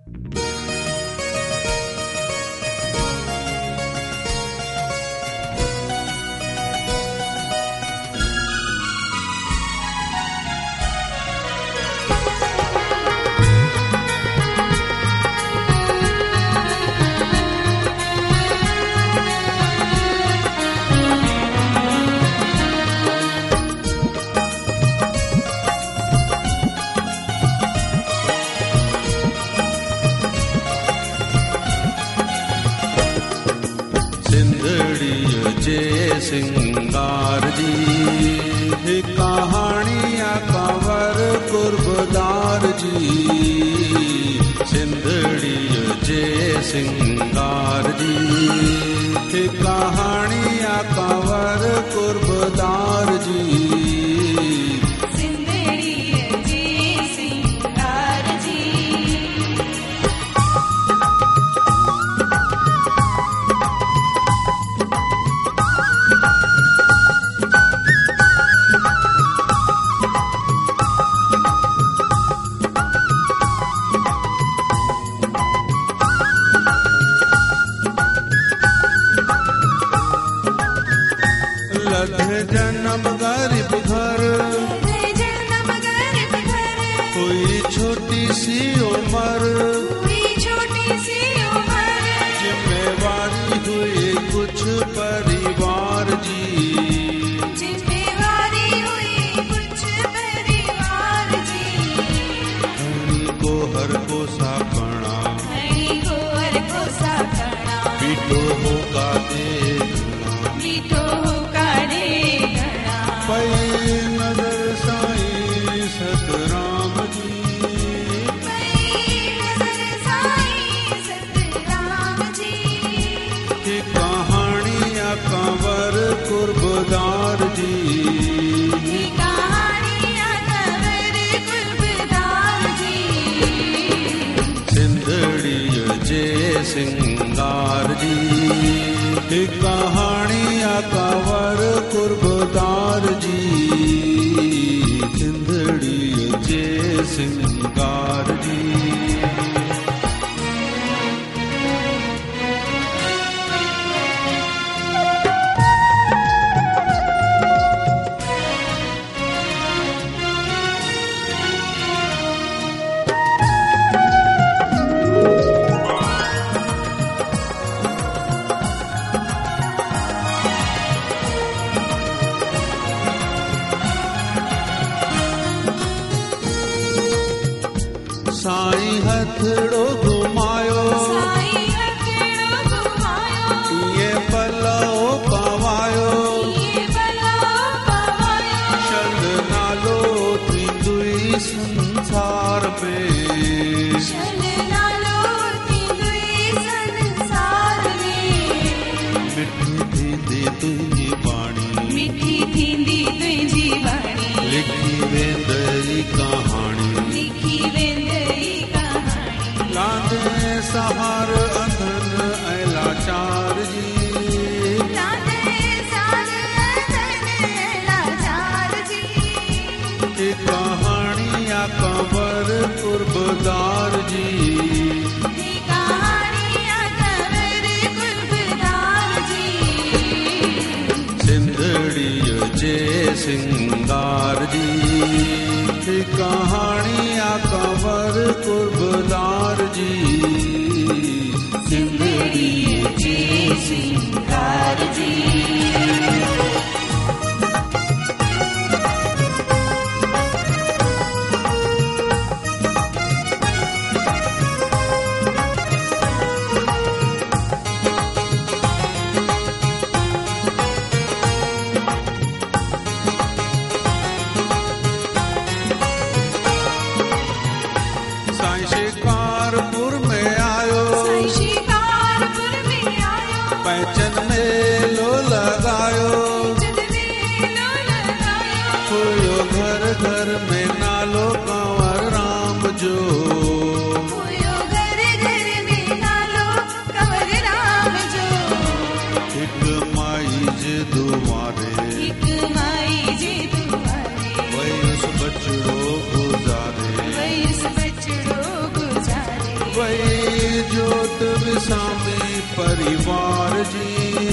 सिंगार जी कहानियां कंवर कुर्बदार जी सिंधड़ी जे सिंगार जी कहानियां कंवर कुर्बदार जी जन्म गरीब घर हुई छोटी सी उम्र जिम्मेवारी हुई कुछ परिवार जी हनी को हर को सापना बीटो होगा पई नजर साईं सतराम जी की कहानियां कंवर कुर्बदार जी सिंधड़ी जे सिंगार जी की कहानियां कंवर कुर्बदार जी सिंधड़ी जे सिंगार जी साईं हथड़ो घुमायो ये पलो पवायो शल नालो थींदुई संसार में मिठी थींदी तुंहिंजी बाणी लिखी वेंदई कहाणी लादे सहार अंधन ऐं लाचार जी कहानियां कंवर कुर्बदार जी सिंधड़ी जे सिंगार जी कहानियां कंवर कुर्बदार जी सिंधड़ी जे सिंगार जी शिकारपुर में आयो पैचन मेलो लगायो हुयो घर घर में नालो कंवर राम जो हिक माई जे दुआरे वयुस बचड़ो गुजारे वही जोत विसामी परिवार जी,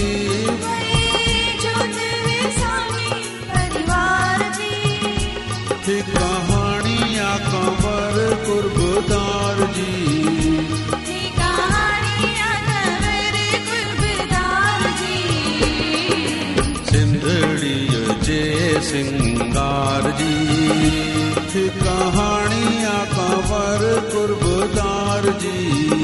जोत विसामी परिवार जी। थी कहानियाँ कंवर कुर्बदार जी, थी कहानियाँ कंवर कुर्बदार जी। सिंधड़ी जे सिंगार जी, थी कहानियाँ कंवर कुर्बदार जी।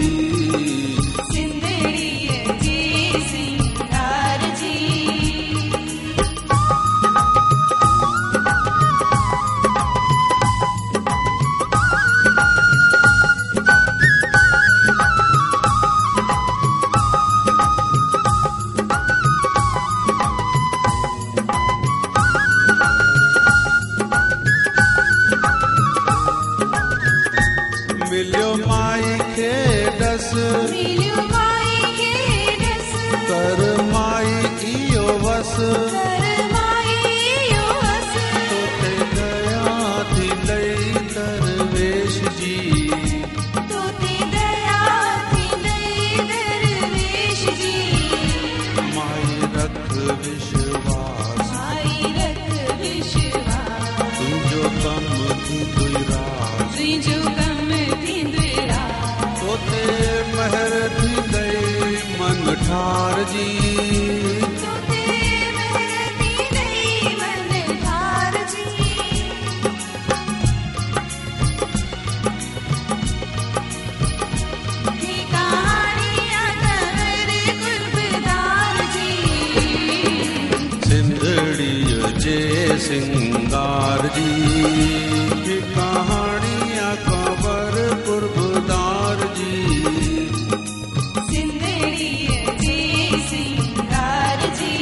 मिलियो माई खे डस, मिलियो माई खे डस, कर माई इयो वस, कर माई इयो वस। तोते दया थी लई दरवेश जी, तोते दया थी लई दरवेश जी। माई रख विश्वास, माई रख विश्वास, तुझो कम थी दुरा, तुझो कम थी दुरा। तोते महर थी दई मन ठार जी, तोते महर थी दई मन ठार जी। थी कहानियाँ कंवर कुर्बदार जी, सिंधड़ी जे सिंगार जी, थी कहानियाँ कंवर कुर्बदार जी। सिंधड़ी जी सिंगार जी।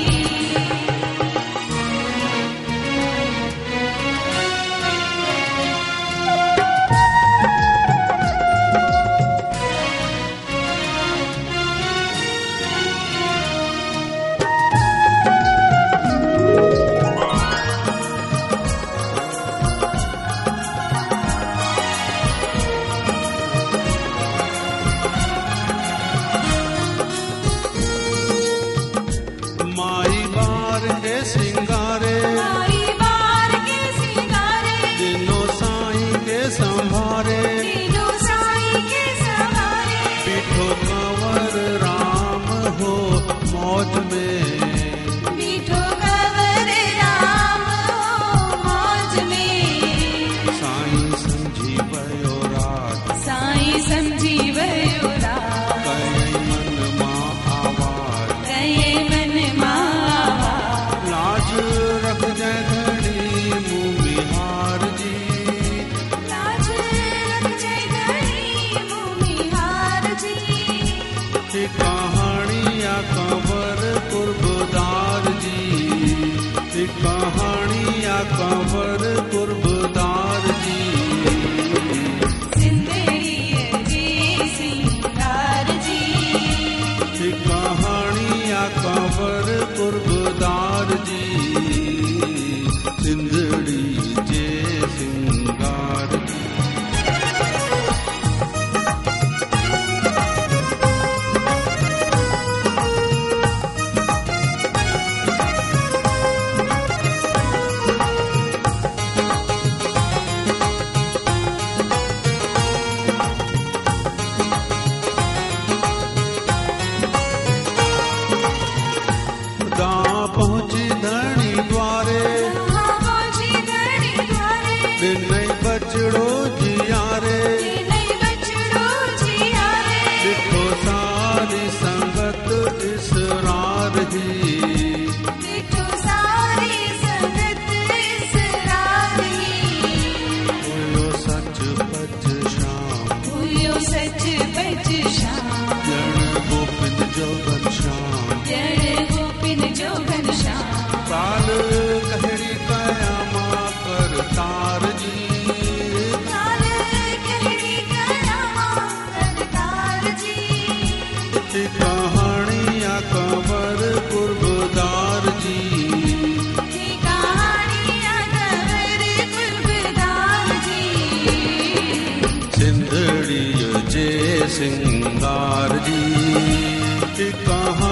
माई बार के सिंगारे, माई बार के सिंगारे, दिनों साईं के संभारे, तीनों साईं के सवारे। पीठो कंवर राम हो मौज में, मीठो कंवर राम हो मौज में। साईं समझी भयो रात, साईं समझी भयो रात, कई मन मां आवाज, कहे मन मावा। लाज रख जय धड़ी मुमिहार जी, लाज रख जय धड़ी भूमिहार जी। थी कहानियाँ कंवर कुर्बदार जी, थी कहानियाँ कंवर कुर्बदार जी। सिंधड़ी जी सिंगार जी, थी कहानियाँ कंवर कुर्बदार जी, सिंधड़ी जे सिंगार जी। दा पहुँची धणी द्वार, सिंगार जी। कहाँ